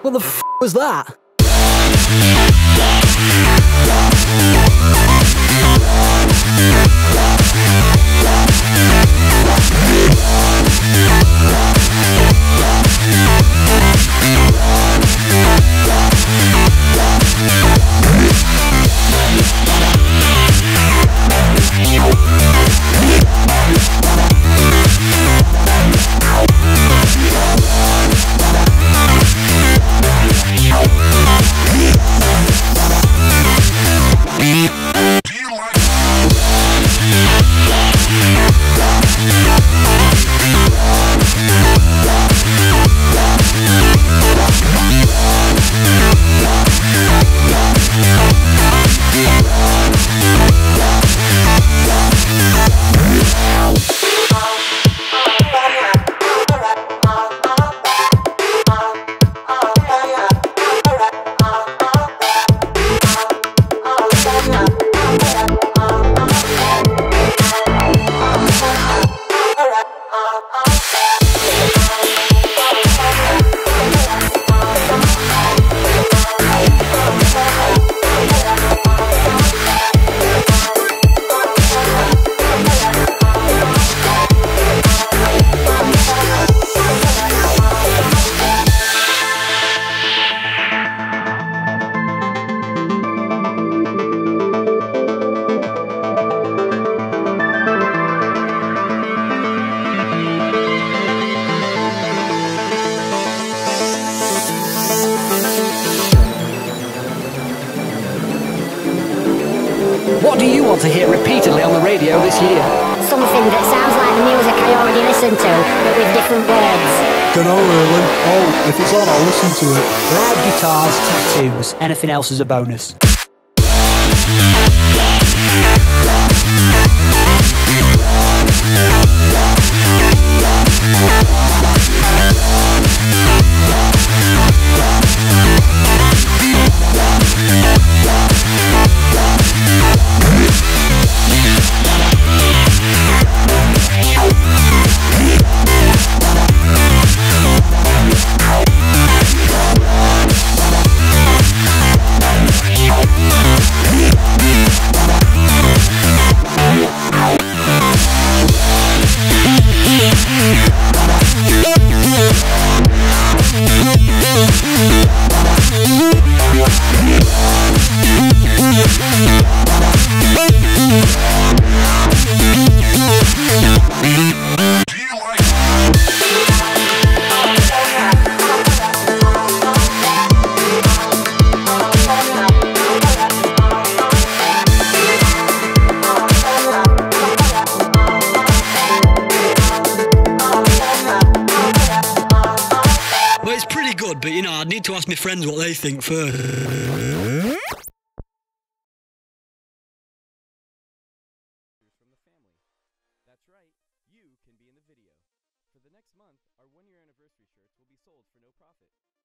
What the f was that? What do you want to hear repeatedly on the radio this year? Something that sounds like the music I already listened to, but with different words. Dunno really. Oh, if it's on, I'll listen to it. Loud guitars, tattoos, anything else is a bonus. But you know, I'd need to ask my friends what they think first. That's right, you can be in the video. For the next month, our 1-year anniversary shirts will be sold for no profit.